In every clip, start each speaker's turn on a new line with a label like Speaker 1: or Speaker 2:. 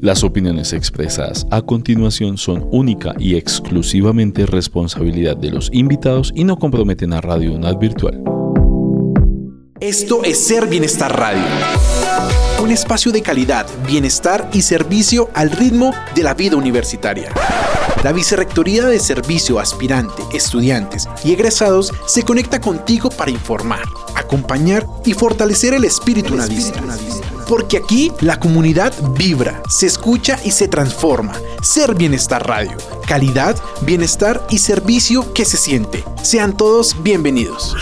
Speaker 1: Las opiniones expresadas a continuación son única y exclusivamente responsabilidad de los invitados y no comprometen a Radio UNAD Virtual.
Speaker 2: Esto es Ser Bienestar Radio. Un espacio de calidad, bienestar y servicio al ritmo de la vida universitaria. La Vicerrectoría de Servicio Aspirante, Estudiantes y Egresados se conecta contigo para informar, acompañar y fortalecer el espíritu unadista. Porque aquí la comunidad vibra, se escucha y se transforma. Ser Bienestar Radio. Calidad, bienestar y servicio que se siente. Sean todos bienvenidos.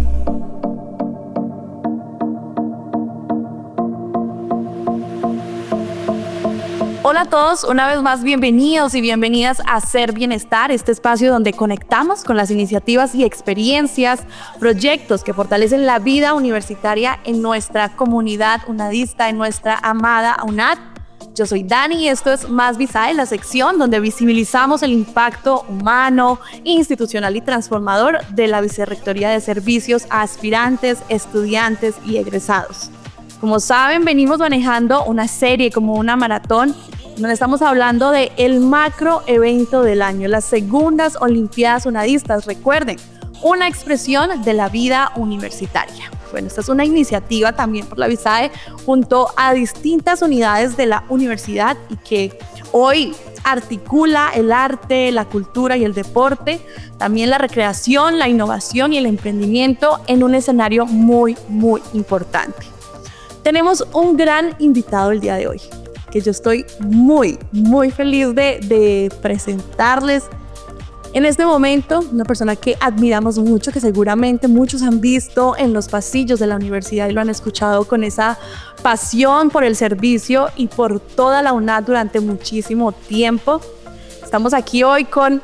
Speaker 3: Hola a todos, una vez más bienvenidos y bienvenidas a Ser Bienestar, este espacio donde conectamos con las iniciativas y experiencias, proyectos que fortalecen la vida universitaria en nuestra comunidad unadista, en nuestra amada UNAD. Yo soy Dani y esto es Más Visae, la sección donde visibilizamos el impacto humano, institucional y transformador de la Vicerrectoría de Servicios a Aspirantes, Estudiantes y Egresados. Como saben, venimos manejando una serie como una maratón donde estamos hablando de el macro evento del año, las segundas Olimpiadas Unadistas. Recuerden, una expresión de la vida universitaria. Bueno, esta es una iniciativa también por la Visae junto a distintas unidades de la universidad y que hoy articula el arte, la cultura y el deporte, también la recreación, la innovación y el emprendimiento en un escenario muy, muy importante. Tenemos un gran invitado el día de hoy, que yo estoy muy feliz de presentarles en este momento, una persona que admiramos mucho, que seguramente muchos han visto en los pasillos de la universidad y lo han escuchado con esa pasión por el servicio y por toda la UNAD durante muchísimo tiempo. Estamos aquí hoy con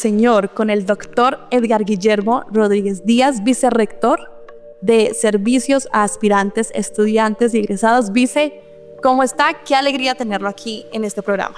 Speaker 3: el doctor Edgar Guillermo Rodríguez Díaz, vicerrector de Servicios a Aspirantes, Estudiantes y Egresados. Vice, ¿cómo está? Qué alegría tenerlo aquí en este programa.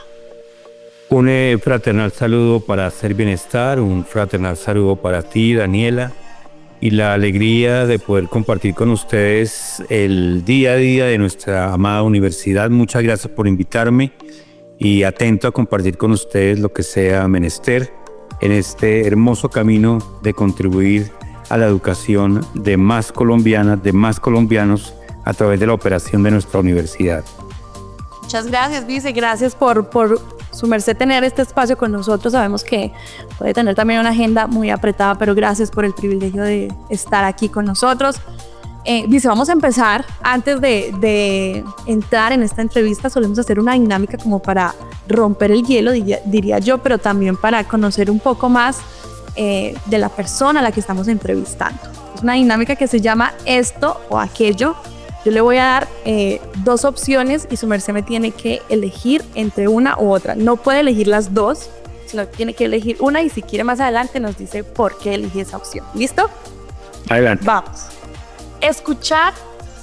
Speaker 4: Un fraternal saludo para Ser Bienestar, un fraternal saludo para ti, Daniela, y la alegría de poder compartir con ustedes el día a día de nuestra amada universidad. Muchas gracias por invitarme y atento a compartir con ustedes lo que sea menester en este hermoso camino de contribuir a la educación de más colombianas, de más colombianos a través de la operación de nuestra universidad.
Speaker 3: Muchas gracias, Vice. Gracias por su merced tener este espacio con nosotros. Sabemos que puede tener también una agenda muy apretada, pero gracias por el privilegio de estar aquí con nosotros. Vice, vamos a empezar. Antes de entrar en esta entrevista, solemos hacer una dinámica como para romper el hielo, diría yo, pero también para conocer un poco más de la persona a la que estamos entrevistando. Es una dinámica que se llama esto o aquello. Yo le voy a dar dos opciones y su merced me tiene que elegir entre una u otra. No puede elegir las dos, sino que tiene que elegir una y si quiere más adelante nos dice por qué elegí esa opción. ¿Listo?
Speaker 4: Adelante.
Speaker 3: Vamos. Escuchar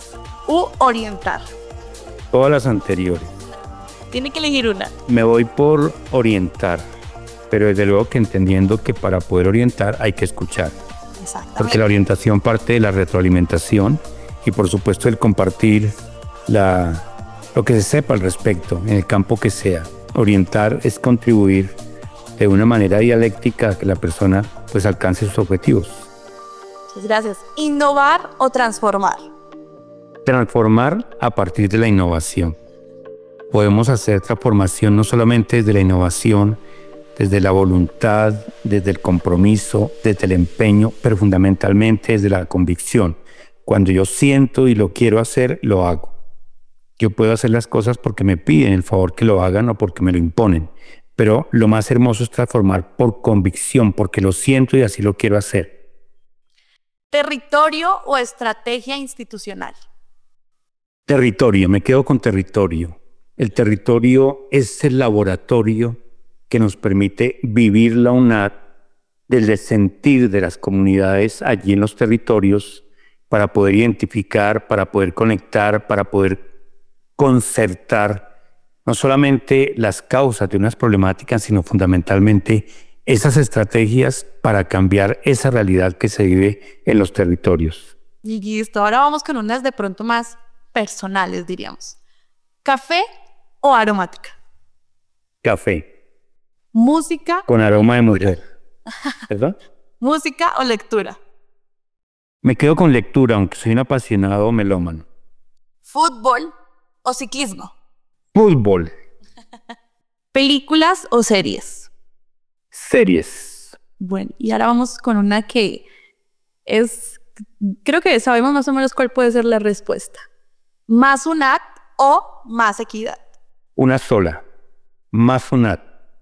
Speaker 3: u orientar.
Speaker 4: Todas las anteriores.
Speaker 3: Tiene que elegir una.
Speaker 4: Me voy por orientar, pero desde luego que entendiendo que para poder orientar hay que escuchar.
Speaker 3: Exactamente.
Speaker 4: Porque la orientación parte de la retroalimentación y por supuesto el compartir lo que se sepa al respecto en el campo que sea. Orientar es contribuir de una manera dialéctica a que la persona pues alcance sus objetivos.
Speaker 3: Muchas gracias. ¿Innovar o transformar?
Speaker 4: Transformar a partir de la innovación. Podemos hacer transformación no solamente desde la innovación, desde la voluntad, desde el compromiso, desde el empeño, pero fundamentalmente desde la convicción. Cuando yo siento y lo quiero hacer, lo hago. Yo puedo hacer las cosas porque me piden el favor que lo hagan o porque me lo imponen. Pero lo más hermoso es transformar por convicción, porque lo siento y así lo quiero hacer.
Speaker 3: ¿Territorio o estrategia institucional?
Speaker 4: Territorio, me quedo con territorio. El territorio es el laboratorio que nos permite vivir la UNAD desde el sentir de las comunidades allí en los territorios para poder identificar, para poder conectar, para poder concertar no solamente las causas de unas problemáticas, sino fundamentalmente esas estrategias para cambiar esa realidad que se vive en los territorios.
Speaker 3: Y listo, ahora vamos con unas de pronto más personales, diríamos. ¿Café o aromática?
Speaker 4: Café.
Speaker 3: Música.
Speaker 4: Con aroma de mujer. ¿Perdón?
Speaker 3: Música o lectura.
Speaker 4: Me quedo con lectura, aunque soy un apasionado melómano.
Speaker 3: Fútbol o ciclismo.
Speaker 4: Fútbol.
Speaker 3: Películas o series.
Speaker 4: Series.
Speaker 3: Bueno, y ahora vamos con una que creo que sabemos más o menos cuál puede ser la respuesta. ¿Más UNAD o más equidad?
Speaker 4: Una sola. Más UNAD.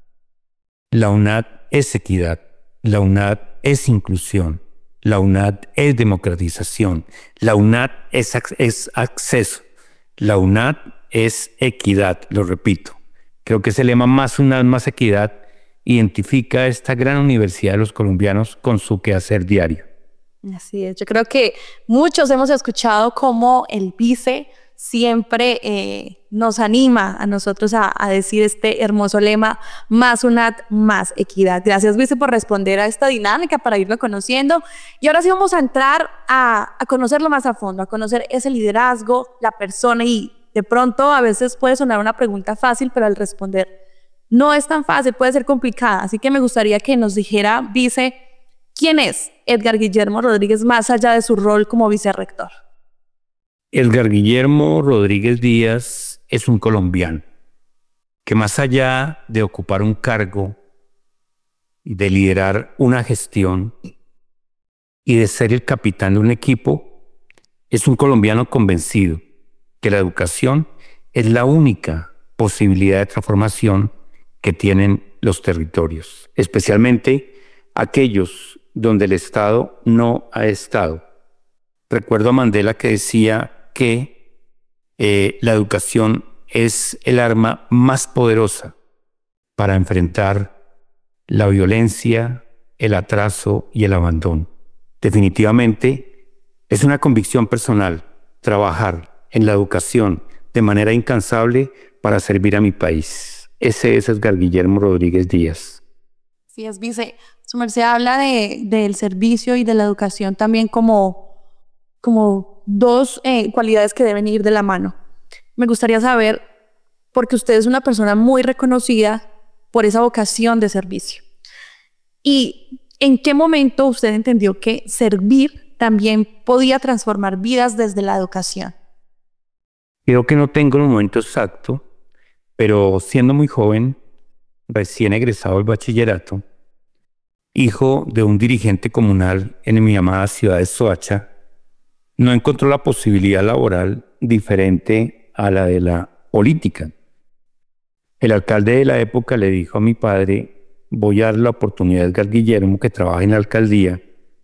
Speaker 4: La UNAD es equidad. La UNAD es inclusión. La UNAD es democratización. La UNAD es acceso. La UNAD es equidad, lo repito. Creo que ese lema más UNAD, más equidad identifica a esta gran universidad de los colombianos con su quehacer diario.
Speaker 3: Así es, yo creo que muchos hemos escuchado cómo el vice siempre nos anima a nosotros a decir este hermoso lema, más UNAD, más equidad. Gracias, vice, por responder a esta dinámica para irlo conociendo. Y ahora sí vamos a entrar a conocerlo más a fondo, a conocer ese liderazgo, la persona, y de pronto a veces puede sonar una pregunta fácil, pero al responder no es tan fácil, puede ser complicada. Así que me gustaría que nos dijera, vice, ¿quién es Edgar Guillermo Rodríguez más allá de su rol como vicerrector?
Speaker 4: Edgar Guillermo Rodríguez Díaz es un colombiano que, más allá de ocupar un cargo y de liderar una gestión y de ser el capitán de un equipo, es un colombiano convencido que la educación es la única posibilidad de transformación que tienen los territorios, especialmente aquellos donde el Estado no ha estado. Recuerdo a Mandela que decía que la educación es el arma más poderosa para enfrentar la violencia, el atraso y el abandono. Definitivamente es una convicción personal trabajar en la educación de manera incansable para servir a mi país. Ese es Edgar Guillermo Rodríguez Díaz.
Speaker 3: Sí, es vice. Su merced habla del servicio y de la educación también como dos cualidades que deben ir de la mano. Me gustaría saber, porque usted es una persona muy reconocida por esa vocación de servicio. ¿Y en qué momento usted entendió que servir también podía transformar vidas desde la educación?
Speaker 4: Creo que no tengo el momento exacto, pero siendo muy joven, recién egresado del bachillerato, hijo de un dirigente comunal en mi amada ciudad de Soacha, no encontró la posibilidad laboral diferente a la de la política. El alcalde de la época le dijo a mi padre: voy a dar la oportunidad a Edgar Guillermo, que trabaja en la alcaldía,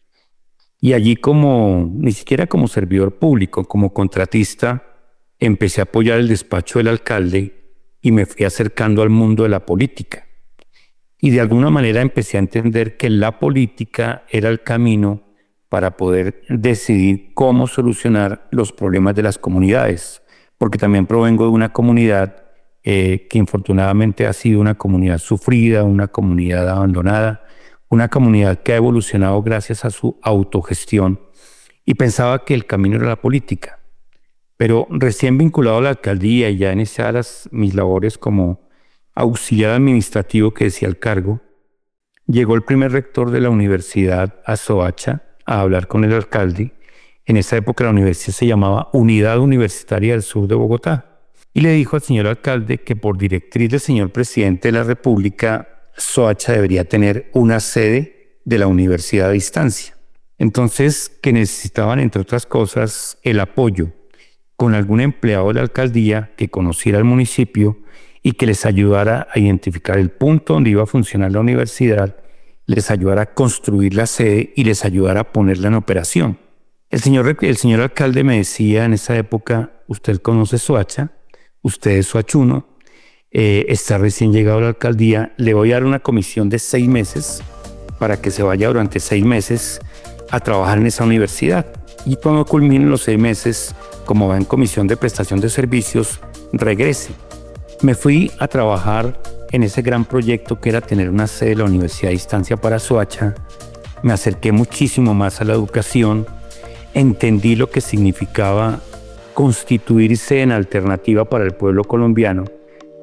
Speaker 4: y allí ni siquiera como servidor público, como contratista, empecé a apoyar el despacho del alcalde y me fui acercando al mundo de la política. Y de alguna manera empecé a entender que la política era el camino para poder decidir cómo solucionar los problemas de las comunidades, porque también provengo de una comunidad que infortunadamente ha sido una comunidad sufrida, una comunidad abandonada, una comunidad que ha evolucionado gracias a su autogestión, y pensaba que el camino era la política. Pero recién vinculado a la alcaldía y ya iniciadas mis labores como auxiliar administrativo que decía el cargo, llegó el primer rector de la universidad a Soacha a hablar con el alcalde. En esa época la universidad se llamaba Unidad Universitaria del Sur de Bogotá, y le dijo al señor alcalde que por directriz del señor presidente de la República, Soacha debería tener una sede de la universidad a distancia. Entonces, que necesitaban, entre otras cosas, el apoyo con algún empleado de la alcaldía que conociera el municipio y que les ayudara a identificar el punto donde iba a funcionar la universidad, les ayudara a construir la sede y les ayudara a ponerla en operación. El señor alcalde me decía en esa época: usted conoce Soacha, usted es soachuno, está recién llegado a la alcaldía, le voy a dar una comisión de 6 meses para que se vaya durante 6 meses a trabajar en esa universidad. Y cuando culminen los 6 meses, como va en comisión de prestación de servicios, regrese. Me fui a trabajar en ese gran proyecto que era tener una sede de la universidad a distancia para Soacha. Me acerqué muchísimo más a la educación, entendí lo que significaba constituirse en alternativa para el pueblo colombiano,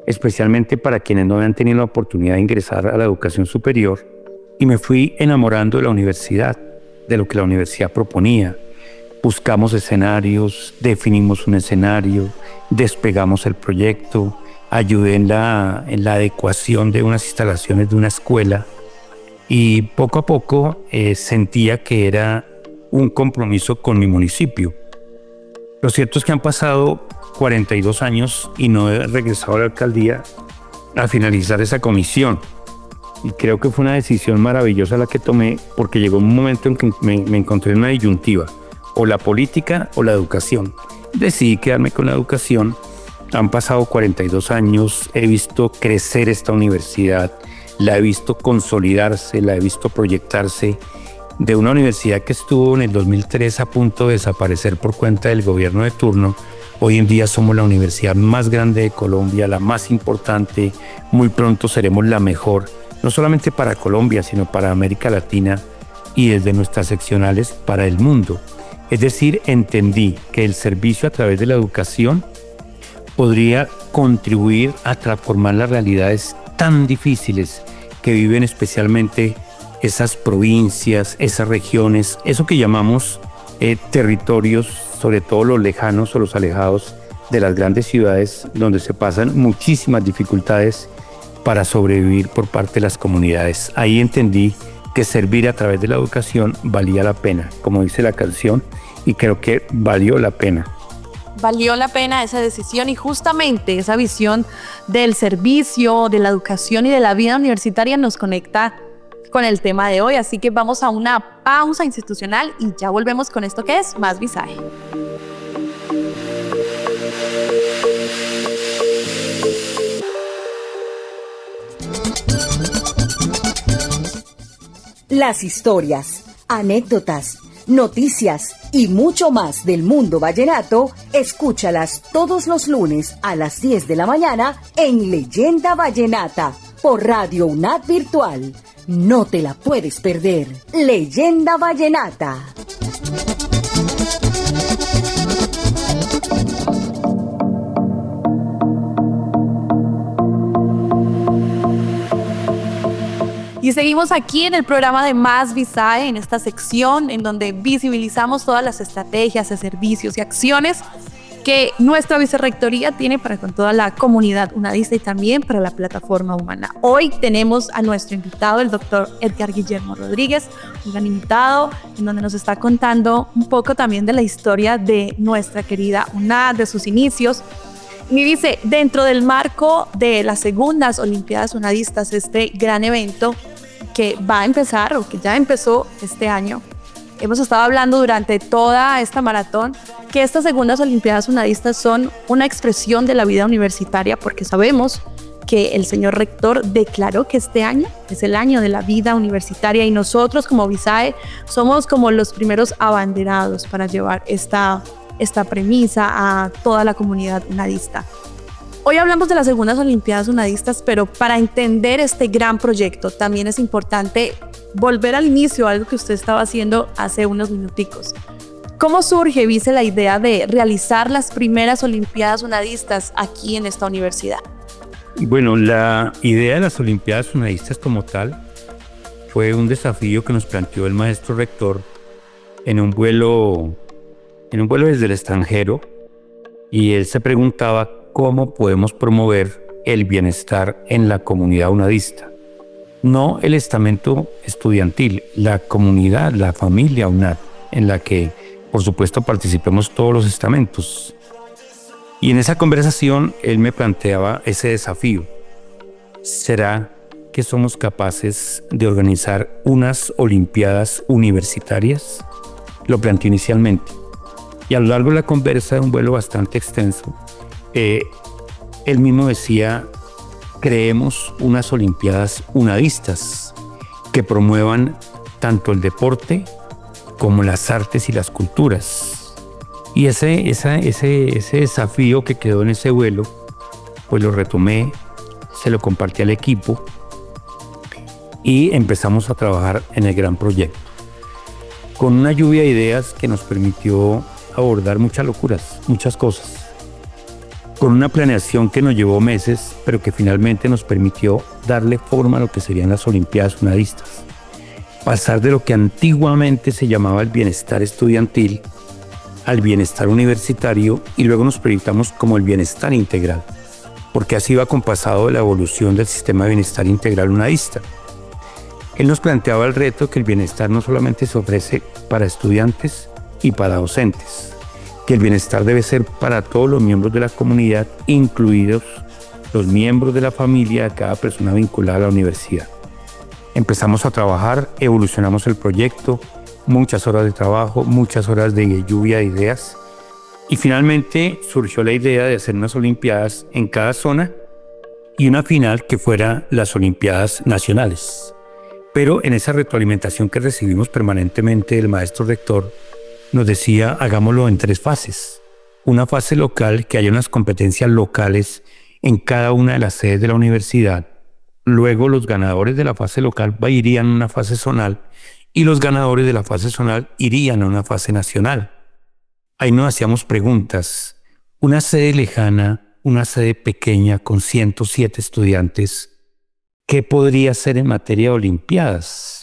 Speaker 4: especialmente para quienes no habían tenido la oportunidad de ingresar a la educación superior, y me fui enamorando de la universidad, de lo que la universidad proponía. Buscamos escenarios, definimos un escenario, despegamos el proyecto, ayudé en la adecuación de unas instalaciones de una escuela, y poco a poco sentía que era un compromiso con mi municipio. Lo cierto es que han pasado 42 años y no he regresado a la alcaldía a finalizar esa comisión. Y creo que fue una decisión maravillosa la que tomé, porque llegó un momento en que me encontré en una disyuntiva, o la política o la educación. Decidí quedarme con la educación. Han pasado 42 años, he visto crecer esta universidad, la he visto consolidarse, la he visto proyectarse. De una universidad que estuvo en el 2003 a punto de desaparecer por cuenta del gobierno de turno, hoy en día somos la universidad más grande de Colombia, la más importante. Muy pronto seremos la mejor, no solamente para Colombia, sino para América Latina y desde nuestras seccionales para el mundo. Es decir, entendí que el servicio a través de la educación podría contribuir a transformar las realidades tan difíciles que viven especialmente esas provincias, esas regiones, eso que llamamos territorios, sobre todo los lejanos o los alejados de las grandes ciudades, donde se pasan muchísimas dificultades para sobrevivir por parte de las comunidades. Ahí entendí que servir a través de la educación valía la pena, como dice la canción, y creo que valió la pena.
Speaker 3: Valió la pena esa decisión, y justamente esa visión del servicio, de la educación y de la vida universitaria nos conecta con el tema de hoy. Así que vamos a una pausa institucional y ya volvemos con esto que es Más Visae.
Speaker 5: Las historias, anécdotas, noticias y mucho más del mundo vallenato, escúchalas todos los lunes a las 10 de la mañana en Leyenda Vallenata por Radio UNAD Virtual. No te la puedes perder. Leyenda Vallenata.
Speaker 3: Y seguimos aquí en el programa de Más Visae, en esta sección en donde visibilizamos todas las estrategias de servicios y acciones que nuestra vicerrectoría tiene para con toda la comunidad unadista y también para la plataforma humana. Hoy tenemos a nuestro invitado, el doctor Edgar Guillermo Rodríguez, un gran invitado en donde nos está contando un poco también de la historia de nuestra querida UNAD, de sus inicios. Y dice, dentro del marco de las segundas Olimpiadas Unadistas, este gran evento que va a empezar o que ya empezó este año, hemos estado hablando durante toda esta maratón que estas segundas Olimpiadas Unadistas son una expresión de la vida universitaria, porque sabemos que el señor rector declaró que este año es el año de la vida universitaria y nosotros como Visae somos como los primeros abanderados para llevar esta premisa a toda la comunidad unadista. Hoy hablamos de las segundas Olimpiadas Unadistas, pero para entender este gran proyecto también es importante volver al inicio, algo que usted estaba haciendo hace unos minuticos. ¿Cómo surge, Vice, la idea de realizar las primeras Olimpiadas Unadistas aquí en esta universidad?
Speaker 4: Bueno, la idea de las Olimpiadas Unadistas como tal fue un desafío que nos planteó el maestro rector en un vuelo desde el extranjero, y él se preguntaba cómo podemos promover el bienestar en la comunidad unadista. No el estamento estudiantil, la comunidad, la familia UNAD, en la que, por supuesto, participemos todos los estamentos. Y en esa conversación, él me planteaba ese desafío. ¿Será que somos capaces de organizar unas Olimpiadas universitarias? Lo planteó inicialmente. Y a lo largo de la conversa, de un vuelo bastante extenso, él mismo decía, creemos unas Olimpiadas unadistas que promuevan tanto el deporte como las artes y las culturas. Y ese desafío que quedó en ese vuelo, pues lo retomé, se lo compartí al equipo y empezamos a trabajar en el gran proyecto, con una lluvia de ideas que nos permitió abordar muchas locuras, muchas cosas. con una planeación que nos llevó meses, pero que finalmente nos permitió darle forma a lo que serían las Olimpiadas Unadistas. Pasar de lo que antiguamente se llamaba el bienestar estudiantil al bienestar universitario, y luego nos proyectamos como el bienestar integral, porque así va compasado de la evolución del sistema de bienestar integral unadista. Él nos planteaba el reto que el bienestar no solamente se ofrece para estudiantes y para docentes, que el bienestar debe ser para todos los miembros de la comunidad, incluidos los miembros de la familia de cada persona vinculada a la universidad. Empezamos a trabajar, evolucionamos el proyecto, muchas horas de trabajo, muchas horas de lluvia de ideas, y finalmente surgió la idea de hacer unas Olimpiadas en cada zona y una final que fuera las Olimpiadas Nacionales. Pero en esa retroalimentación que recibimos permanentemente del maestro rector, nos decía, hagámoslo en 3 fases. Una fase local, que haya unas competencias locales en cada una de las sedes de la universidad. Luego los ganadores de la fase local irían a una fase zonal y los ganadores de la fase zonal irían a una fase nacional. Ahí nos hacíamos preguntas. Una sede lejana, una sede pequeña con 107 estudiantes, ¿qué podría hacer en materia de Olimpiadas?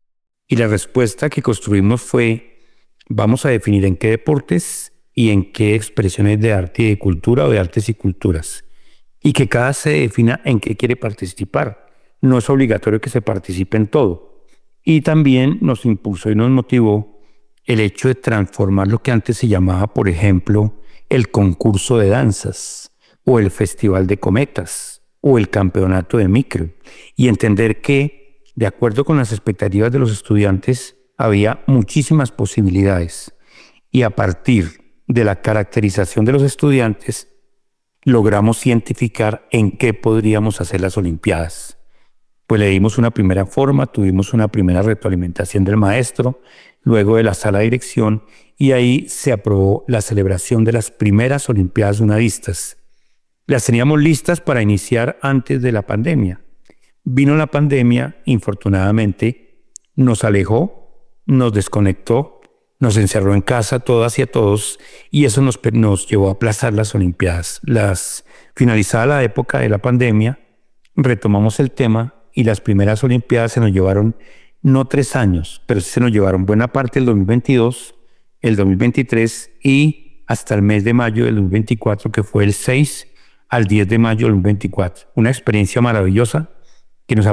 Speaker 4: Y la respuesta que construimos fue, vamos a definir en qué deportes y en qué expresiones de arte y de cultura o de artes y culturas. Y que cada sede defina en qué quiere participar. No es obligatorio que se participe en todo. Y también nos impulsó y nos motivó el hecho de transformar lo que antes se llamaba, por ejemplo, el concurso de danzas, o el festival de cometas, o el campeonato de micro, y entender que, de acuerdo con las expectativas de los estudiantes, había muchísimas posibilidades, y a partir de la caracterización de los estudiantes, logramos identificar en qué podríamos hacer las Olimpiadas. Pues le dimos una primera forma, tuvimos una primera retroalimentación del maestro, luego de la sala de dirección, y ahí se aprobó la celebración de las primeras Olimpiadas Unadistas. Las teníamos listas para iniciar antes de la pandemia. Vino la pandemia, infortunadamente, nos alejó, nos desconectó, nos encerró en casa todas y a todos, y eso nos llevó a aplazar las Olimpiadas. Finalizada la época de la pandemia, retomamos el tema y las primeras Olimpiadas se nos llevaron no 3 años, pero sí se nos llevaron buena parte del 2022, el 2023 y hasta el mes de mayo del 2024, que fue el 6 al 10 de mayo del 2024. Una experiencia maravillosa que nos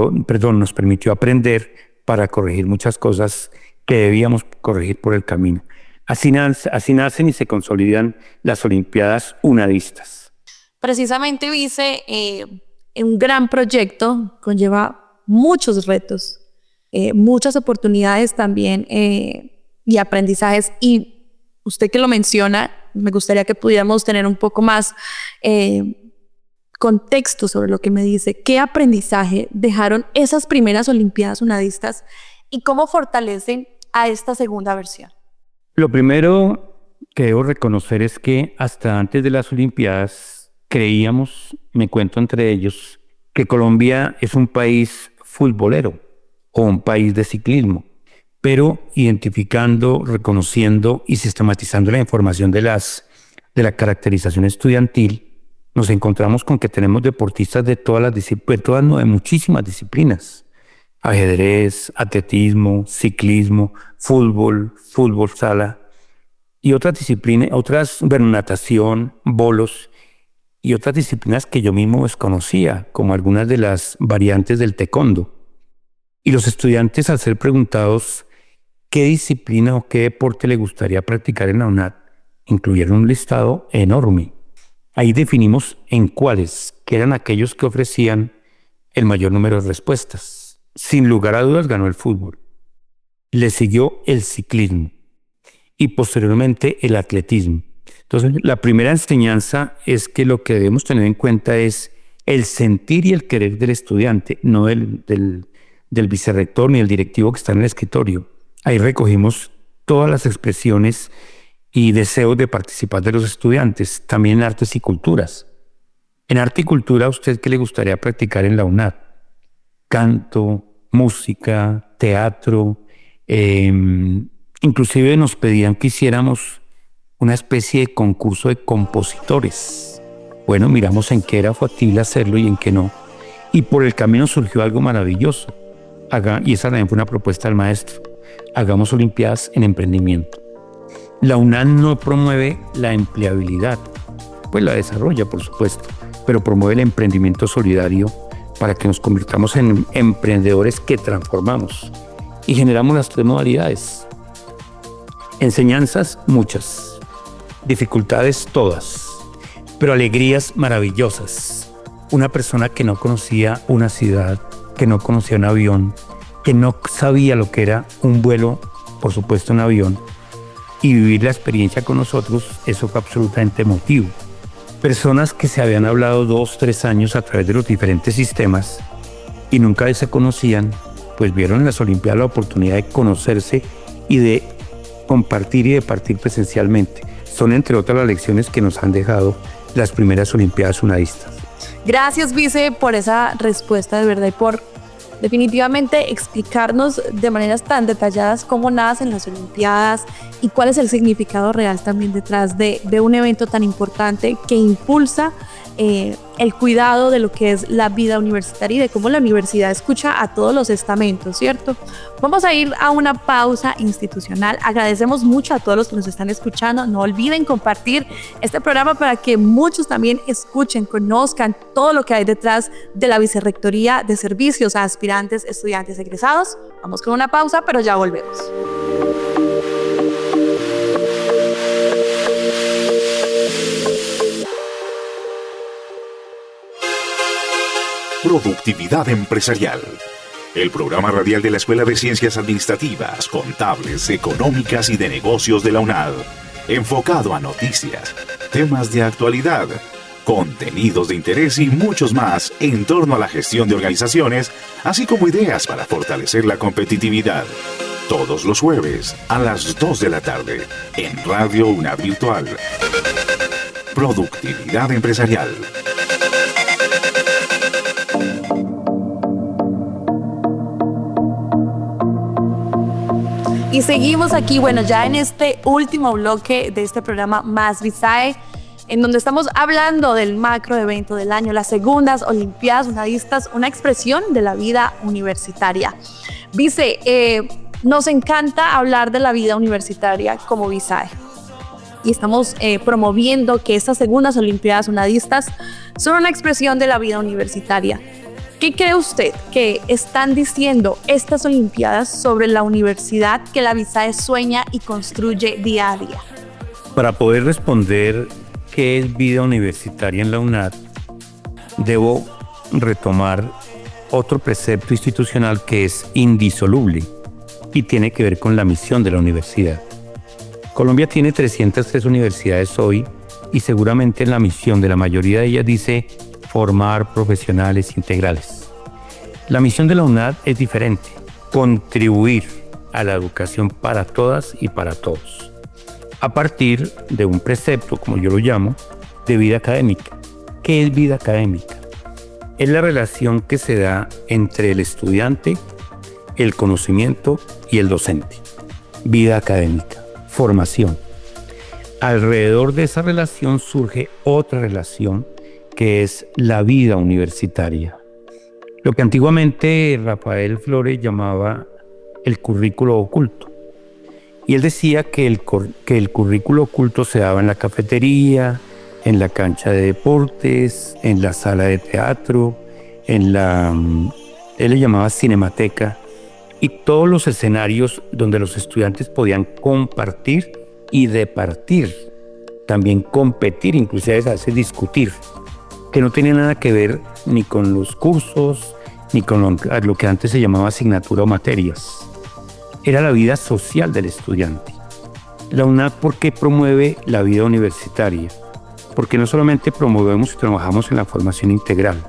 Speaker 4: permitió aprender para corregir muchas cosas que debíamos corregir por el camino. Así nacen y se consolidan las Olimpiadas Unadistas.
Speaker 3: Precisamente, Vice, un gran proyecto conlleva muchos retos, muchas oportunidades también y aprendizajes. Y usted que lo menciona, me gustaría que pudiéramos tener un poco más contexto sobre lo que me dice. ¿Qué aprendizaje dejaron esas primeras Olimpiadas Unadistas y cómo fortalecen a esta segunda versión?
Speaker 4: Lo primero que debo reconocer es que hasta antes de las Olimpiadas creíamos, me cuento entre ellos, que Colombia es un país futbolero o un país de ciclismo, pero identificando, reconociendo y sistematizando la información de la caracterización estudiantil, nos encontramos con que tenemos deportistas de todas las disciplinas, de muchísimas disciplinas: ajedrez, atletismo, ciclismo, fútbol sala y otras disciplinas, natación, bolos y otras disciplinas que yo mismo desconocía, como algunas de las variantes del taekwondo. Y los estudiantes, al ser preguntados qué disciplina o qué deporte le gustaría practicar en la UNAD, incluyeron un listado enorme. Ahí definimos en cuáles, que eran aquellos que ofrecían el mayor número de respuestas. Sin lugar a dudas ganó el fútbol. Le siguió el ciclismo y posteriormente el atletismo. Entonces, la primera enseñanza es que lo que debemos tener en cuenta es el sentir y el querer del estudiante, no del vicerrector ni el directivo que está en el escritorio. Ahí recogimos todas las expresiones y deseos de participar de los estudiantes, también en artes y culturas. En arte y cultura, ¿a usted qué le gustaría practicar en la UNAD? Canto, música, teatro, inclusive nos pedían que hiciéramos una especie de concurso de compositores. Bueno, miramos en qué era factible hacerlo y en qué no. Y por el camino surgió algo maravilloso. Y esa también fue una propuesta del maestro. Hagamos Olimpiadas en emprendimiento. La UNAM no promueve la empleabilidad, pues la desarrolla, por supuesto, pero promueve el emprendimiento solidario para que nos convirtamos en emprendedores que transformamos y generamos las 3 modalidades. Enseñanzas, muchas. Dificultades, todas. Pero alegrías maravillosas. Una persona que no conocía una ciudad, que no conocía un avión, que no sabía lo que era un vuelo, por supuesto un avión, y vivir la experiencia con nosotros, eso fue absolutamente emotivo. Personas que se habían hablado 2, 3 años a través de los diferentes sistemas y nunca se conocían, pues vieron en las Olimpiadas la oportunidad de conocerse y de compartir y de partir presencialmente. Son entre otras las lecciones que nos han dejado las primeras Olimpiadas unadistas.
Speaker 3: Gracias, Vice, por esa respuesta de verdad y por definitivamente explicarnos de maneras tan detalladas cómo nacen las Olimpiadas y cuál es el significado real también detrás de un evento tan importante que impulsa el cuidado de lo que es la vida universitaria y de cómo la universidad escucha a todos los estamentos, ¿cierto? Vamos a ir a una pausa institucional. Agradecemos mucho a todos los que nos están escuchando. No olviden compartir este programa para que muchos también escuchen, conozcan todo lo que hay detrás de la Vicerrectoría de Servicios a Aspirantes, Estudiantes, Egresados. Vamos con una pausa, pero ya volvemos.
Speaker 6: Productividad Empresarial, el programa radial de la Escuela de Ciencias Administrativas, Contables, Económicas y de Negocios de la UNAD, enfocado a noticias, temas de actualidad, contenidos de interés y muchos más en torno a la gestión de organizaciones, así como ideas para fortalecer la competitividad. Todos los jueves a las 2 de la tarde en Radio UNAD Virtual. Productividad Empresarial.
Speaker 3: Y seguimos aquí, bueno, ya en este último bloque de este programa Más Visae, en donde estamos hablando del macro evento del año, las segundas Olimpiadas Unadistas, una expresión de la vida universitaria. Vice, nos encanta hablar de la vida universitaria como Visae. Y estamos promoviendo que estas segundas Olimpiadas Unadistas son una expresión de la vida universitaria. ¿Qué cree usted que están diciendo estas Olimpiadas sobre la universidad que la Visae sueña y construye día a día?
Speaker 4: Para poder responder qué es vida universitaria en la UNAD, debo retomar otro precepto institucional que es indisoluble y tiene que ver con la misión de la universidad. Colombia tiene 303 universidades hoy y seguramente en la misión de la mayoría de ellas dice formar profesionales integrales. La misión de la UNAD es diferente, contribuir a la educación para todas y para todos, a partir de un precepto, como yo lo llamo, de vida académica. ¿Qué es vida académica? Es la relación que se da entre el estudiante, el conocimiento y el docente. Vida académica, formación. Alrededor de esa relación surge otra relación que es la vida universitaria. Lo que antiguamente Rafael Flores llamaba el currículo oculto. Y él decía que el currículo oculto se daba en la cafetería, en la cancha de deportes, en la sala de teatro, él le llamaba cinemateca, y todos los escenarios donde los estudiantes podían compartir y departir, también competir, inclusive a veces discutir, que no tenía nada que ver ni con los cursos, ni con lo que antes se llamaba asignatura o materias. Era la vida social del estudiante. La UNAD, ¿por qué promueve la vida universitaria? Porque no solamente promovemos y trabajamos en la formación integral,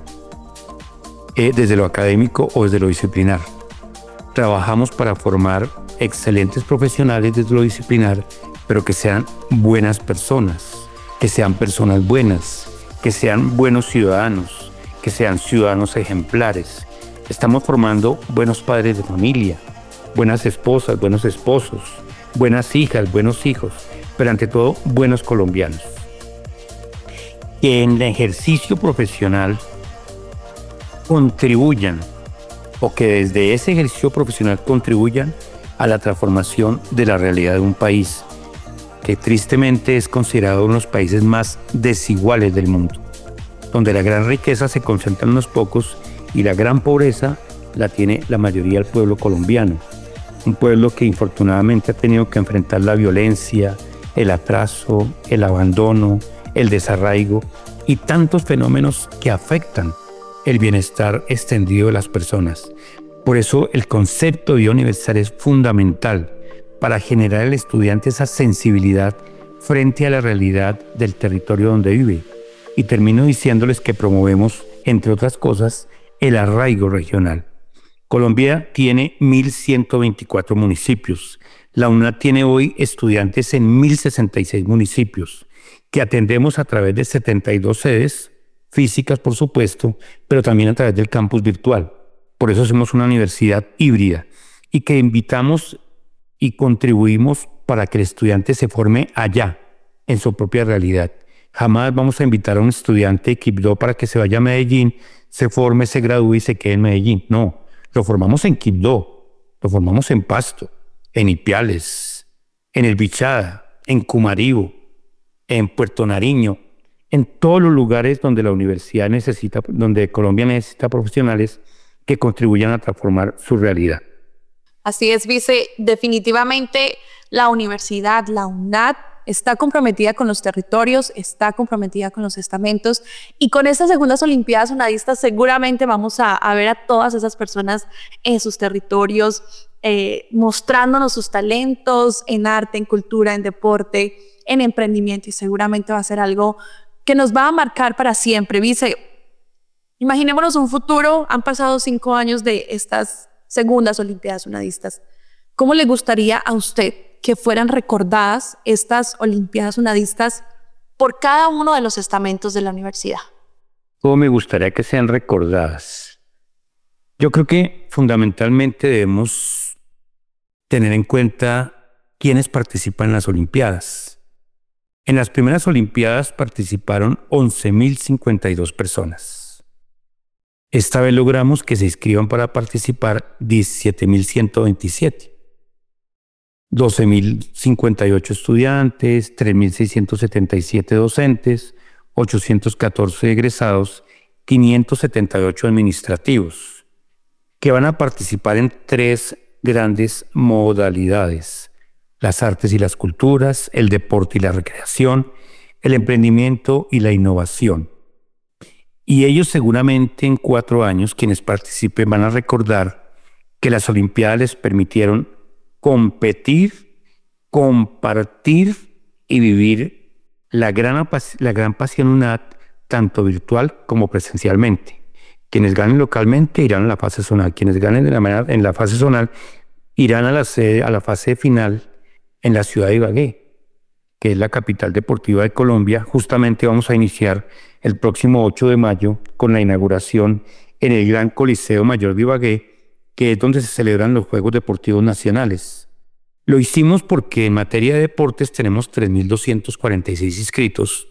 Speaker 4: desde lo académico o desde lo disciplinar. Trabajamos para formar excelentes profesionales desde lo disciplinar, pero que sean buenas personas, que sean personas buenas, que sean buenos ciudadanos, que sean ciudadanos ejemplares. Estamos formando buenos padres de familia, buenas esposas, buenos esposos, buenas hijas, buenos hijos, pero ante todo buenos colombianos. que en el ejercicio profesional contribuyan, o que desde ese ejercicio profesional contribuyan a la transformación de la realidad de un país que tristemente es considerado uno de los países más desiguales del mundo, donde la gran riqueza se concentra en unos pocos y la gran pobreza la tiene la mayoría del pueblo colombiano. Un pueblo que infortunadamente ha tenido que enfrentar la violencia, el atraso, el abandono, el desarraigo y tantos fenómenos que afectan el bienestar extendido de las personas. Por eso el concepto de vida universal es fundamental para generar al estudiante esa sensibilidad frente a la realidad del territorio donde vive. Y termino diciéndoles que promovemos, entre otras cosas, el arraigo regional. Colombia tiene 1.124 municipios. La UNAD tiene hoy estudiantes en 1.066 municipios, que atendemos a través de 72 sedes, físicas por supuesto, pero también a través del campus virtual. Por eso somos una universidad híbrida y que invitamos y contribuimos para que el estudiante se forme allá, en su propia realidad. Jamás vamos a invitar a un estudiante de Quibdó para que se vaya a Medellín, se forme, se gradúe y se quede en Medellín. No, lo formamos en Quibdó, lo formamos en Pasto, en Ipiales, en El Bichada, en Cumaribo, en Puerto Nariño, en todos los lugares donde la universidad necesita, donde Colombia necesita profesionales que contribuyan a transformar su realidad.
Speaker 3: Así es, vice. Definitivamente la universidad, la UNAD, está comprometida con los territorios, está comprometida con los estamentos, y con estas segundas Olimpiadas UNADistas seguramente vamos a ver a todas esas personas en sus territorios, mostrándonos sus talentos en arte, en cultura, en deporte, en emprendimiento, y seguramente va a ser algo que nos va a marcar para siempre. Vice, imaginémonos un futuro, han pasado 5 años de estas segundas Olimpiadas UNADistas. ¿Cómo le gustaría a usted que fueran recordadas estas Olimpiadas UNADistas por cada uno de los estamentos de la universidad?
Speaker 4: ¿Cómo me gustaría que sean recordadas? Yo creo que fundamentalmente debemos tener en cuenta quiénes participan en las Olimpiadas. En las primeras Olimpiadas participaron 11.052 personas. Esta vez logramos que se inscriban para participar 17.127. 12.058 estudiantes, 3.677 docentes, 814 egresados, 578 administrativos, que van a participar en 3 grandes modalidades: las artes y las culturas, el deporte y la recreación, el emprendimiento y la innovación. Y ellos seguramente en 4 años, quienes participen, van a recordar que las Olimpiadas les permitieron competir, compartir y vivir la gran pasión UNAD, tanto virtual como presencialmente. Quienes ganen localmente irán a la fase zonal, quienes ganen en la fase zonal irán a la fase final en la ciudad de Ibagué, que es la capital deportiva de Colombia. Justamente vamos a iniciar el próximo 8 de mayo con la inauguración en el Gran Coliseo Mayor de Ibagué, que es donde se celebran los Juegos Deportivos Nacionales. Lo hicimos porque en materia de deportes tenemos 3.246 inscritos,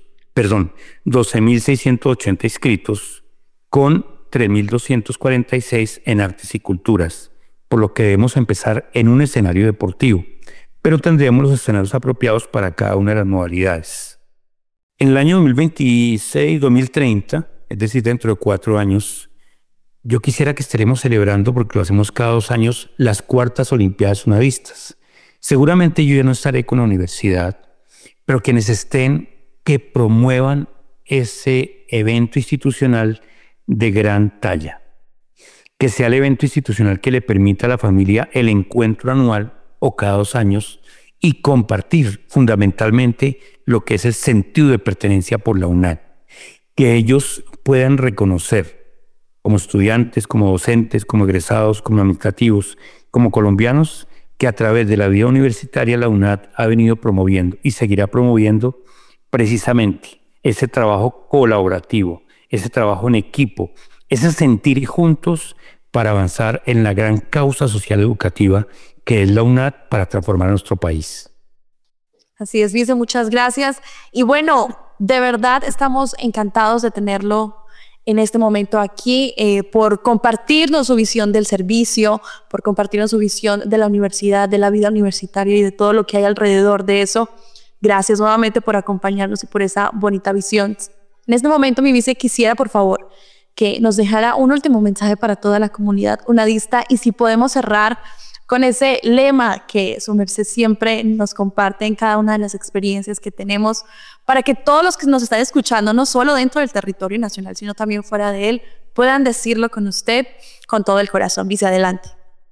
Speaker 4: 12.680 inscritos, con 3.246 en artes y culturas, por lo que debemos empezar en un escenario deportivo, pero tendremos los escenarios apropiados para cada una de las modalidades. En el año 2026-2030, es decir, dentro de 4 años, yo quisiera que estaremos celebrando, porque lo hacemos cada 2 años, las 4ª Olimpiadas UNADistas. Seguramente yo ya no estaré con la universidad, pero quienes estén, que promuevan ese evento institucional de gran talla. Que sea el evento institucional que le permita a la familia el encuentro anual o cada 2 años y compartir fundamentalmente lo que es el sentido de pertenencia por la UNAD. Que ellos puedan reconocer, como estudiantes, como docentes, como egresados, como administrativos, como colombianos, que a través de la vida universitaria la UNAD ha venido promoviendo y seguirá promoviendo precisamente ese trabajo colaborativo, ese trabajo en equipo, ese sentir juntos para avanzar en la gran causa social educativa que es la UNAD para transformar a nuestro país.
Speaker 3: Así es, vice, muchas gracias. Y bueno, De verdad estamos encantados de tenerlo en este momento aquí, por compartirnos su visión del servicio, por compartirnos su visión de la universidad, de la vida universitaria y de todo lo que hay alrededor de eso. Gracias nuevamente por acompañarnos y por esa bonita visión. En este momento, mi vice, quisiera, por favor, que nos dejara un último mensaje para toda la comunidad unadista, y si podemos cerrar con ese lema que su merced siempre nos comparte en cada una de las experiencias que tenemos, para que todos los que nos están escuchando, no solo dentro del territorio nacional, sino también fuera de él, puedan decirlo con usted con todo el corazón. Vice, adelante.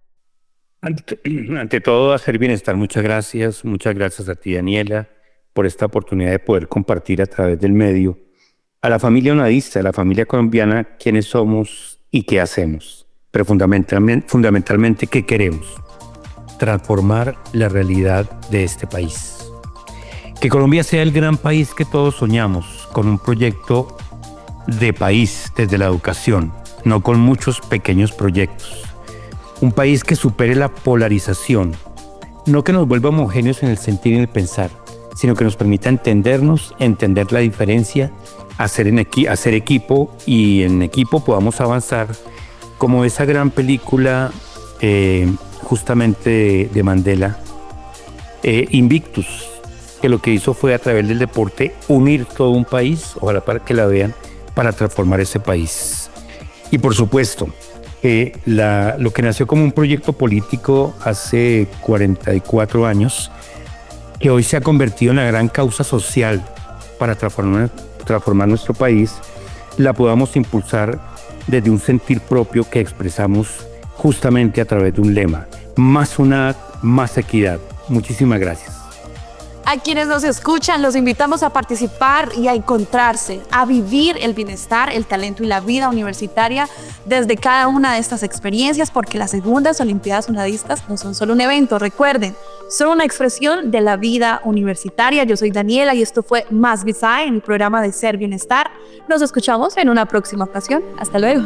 Speaker 4: Ante todo, hacer bienestar, muchas gracias a ti, Daniela, por esta oportunidad de poder compartir a través del medio a la familia unadista, a la familia colombiana, quiénes somos y qué hacemos, pero fundamentalmente qué queremos: transformar la realidad de este país. Que Colombia sea el gran país que todos soñamos, con un proyecto de país desde la educación, no con muchos pequeños proyectos. Un país que supere la polarización, no que nos vuelva homogéneos en el sentir y en el pensar, sino que nos permita entendernos, entender la diferencia, hacer equipo, y en equipo podamos avanzar, como esa gran película justamente de Mandela, Invictus, que lo que hizo fue, a través del deporte, unir todo un país, ojalá para que la vean, para transformar ese país. Y por supuesto, lo que nació como un proyecto político hace 44 años, que hoy se ha convertido en la gran causa social para transformar nuestro país, la podamos impulsar desde un sentir propio que expresamos justamente a través de un lema: más unidad, más equidad. Muchísimas gracias.
Speaker 3: A quienes nos escuchan, los invitamos a participar y a encontrarse, a vivir el bienestar, el talento y la vida universitaria desde cada una de estas experiencias, porque las segundas Olimpiadas Unadistas no son solo un evento, recuerden, son una expresión de la vida universitaria. Yo soy Daniela y esto fue Más Visay en el programa de Ser Bienestar. Nos escuchamos en una próxima ocasión. Hasta luego.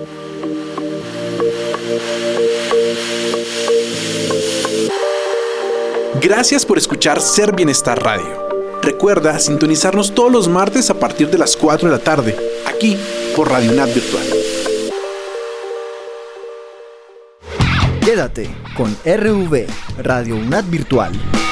Speaker 2: Gracias por escuchar Ser Bienestar Radio. Recuerda sintonizarnos todos los martes a partir de las 4 de la tarde, aquí por Radio UNAD Virtual.
Speaker 7: Quédate con RV, Radio UNAD Virtual.